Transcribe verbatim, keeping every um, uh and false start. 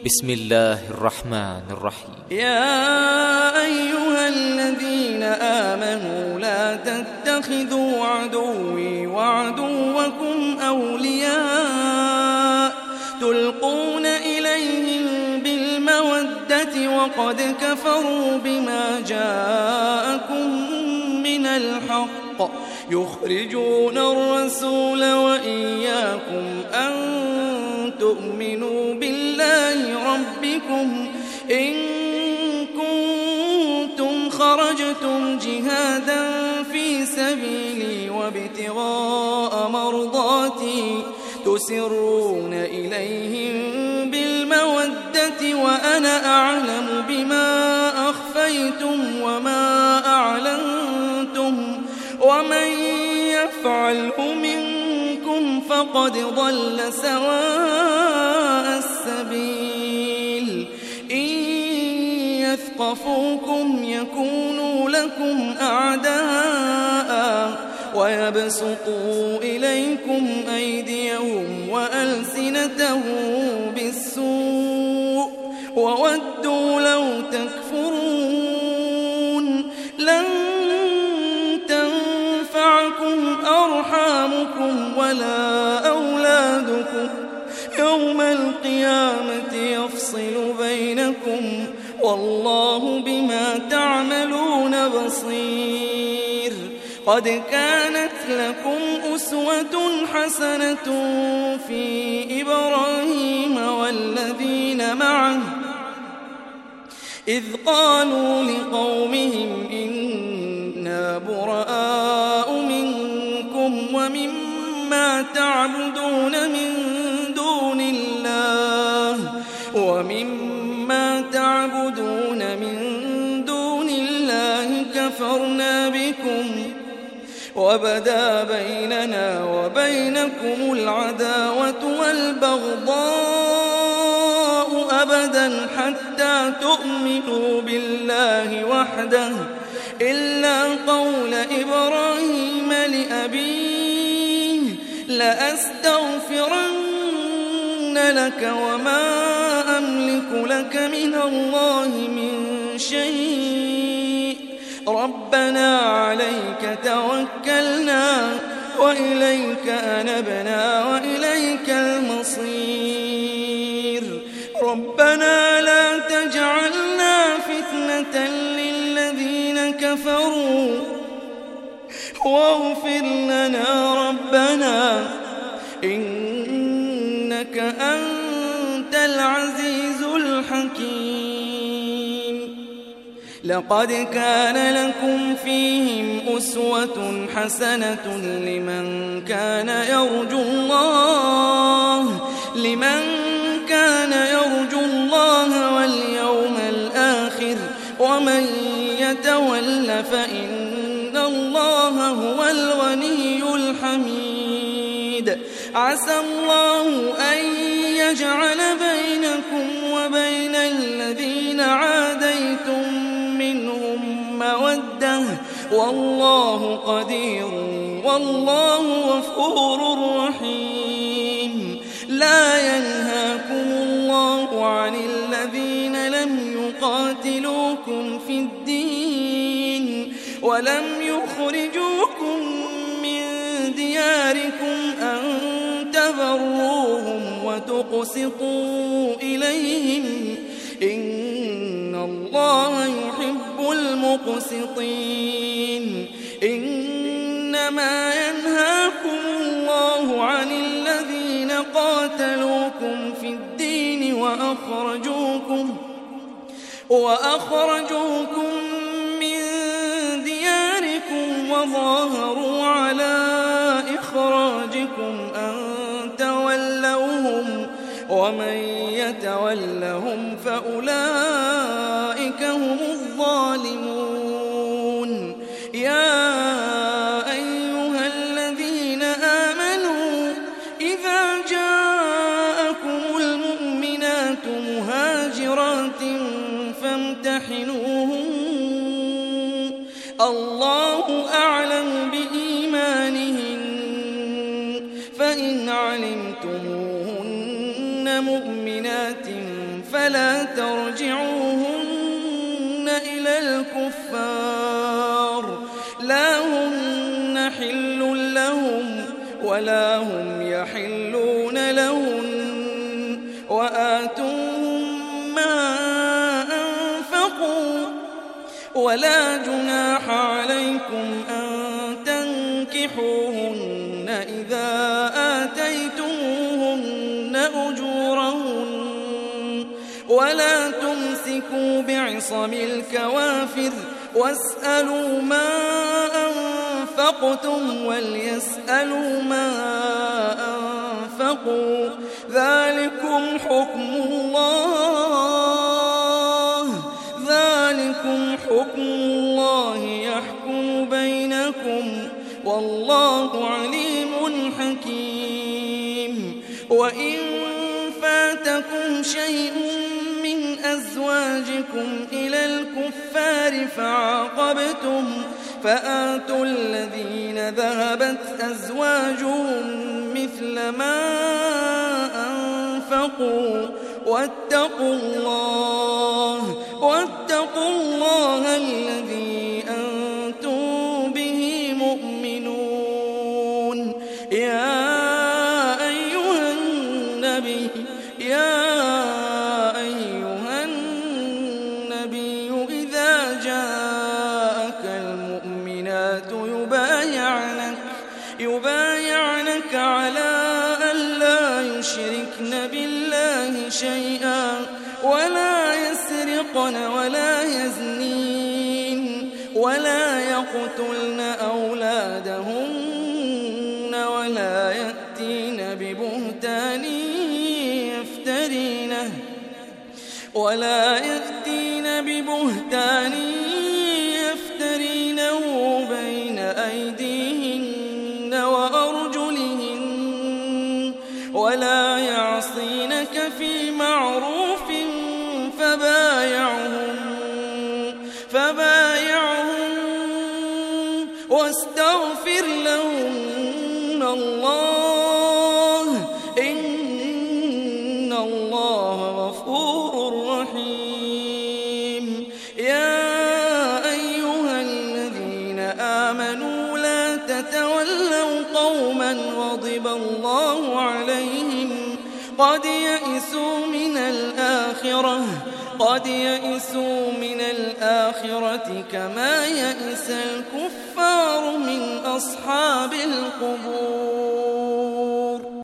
بسم الله الرحمن الرحيم. يا أيها الذين آمنوا لا تتخذوا عدوي وعدوكم أولياء تلقون إليهم بالمودة وقد كفروا بما جاءكم من الحق يخرجون الرسول وإياكم أن تؤمنوا بالله ربكم إن كنتم خرجتم جهادا في سبيلي وابتغاء مرضاتي تسرون إليهم بالمودة وأنا أعلم بما أخفيتم وما أعلنتم ومن يفعله منكم فقد ضل سواء السبيل إن يثقفوكم يكونوا لكم أعداء ويبسطوا إليكم أيديهم وألسنتهم بالسوء وودوا لو تكفرون لن تنفعكم أرحامكم ولا أولادكم يوم القيامة يفصل بينكم والله بما تعملون بصير. قد كانت لكم أسوة حسنة في إبراهيم والذين معه إذ قالوا لقومهم إنا براء منكم ومما تعبدون من دون الله ومما تعبدون من دون الله كفرنا بكم وبدا بيننا وبينكم العداوة والبغضاء أبدا حتى تؤمنوا بالله وحده إلا قول إبراهيم لأبيه لأستغفرن لك وما أملك لك من الله من شيء ربنا عليك توكلنا وإليك أنبنا وإليك المصير ربنا لا تجعلنا فتنة للذين كفروا واغفر لنا ربنا إنك أنت العزيز الحكيم. لقد كان لكم فيهم أسوة حسنة لمن كان يرجو الله لمن كان يرجو الله واليوم الآخر ومن يتول فإن الله هو الغني الحميد. عسى الله أن يجعل بينكم وبين الذين عاديتم منهم مودة والله قدير والله غفور رحيم. لا ينهاكم الله عن الذين لم يقاتلوكم في الدين ولم يخرجوكم من دياركم أن تبروهم وتقسطوا إليهم إن الله يحب المقسطين. إنما ينهاكم الله عن الذين قاتلوكم في الدين وأخرجوكم وأخرجوكم من دياركم وظاهروا على إخراجكم أن تولوهم ومن يتولهم فأولئك هم الظالمون. يا أيها الذين آمنوا إذا جاءكم المؤمنات مهاجرات فامتحنوهن الله أعلم بإيمانهن فإن علمتموهن مؤمنات فلا ترجعوهن إلى الكفار لا هن حل لهم ولا هم يحلون لهن وآتوهم ما أنفقوا ولا جناح عليكم أن تنكحوهن إذا آتيتموهن أجورهن ولا تمسكوا بعصم الكوافر واسألوا ما أنفقتم وليسألوا ما أنفقوا ذلكم حكم الله ذلكم حكم الله يحكم بينكم والله عليم حكيم وإن فاتكم شيء من أزواجكم إلى الكفار فعاقبتم فآتوا الذين ذهبت أزواجهم مثل ما أنفقوا واتقوا الله واتقوا الله الذي أنتم به مؤمنون يا أيها النبي يا أيها النبي إذا جاءك المؤمنات يبايعنك يبايعنك على أن لا يشركن بالله شيئا ولا يسرقن ولا يزنين ولا يقتلن أولادهن ولا يأتين ببهتان يفترينه ولا يأتين ببهتان يفترينه بين أيديهن وأرجلهن ولا يعصينك في معروف فبايعهم فبايعهم واستغفر لهن الله إن الله غفور رحيم يا أيها الذين آمنوا لا تتولوا قوما غضب الله عليهم قد يئسوا من الآخرة قد يئسوا من الآخرة كما يئس الكفار من أصحاب القبور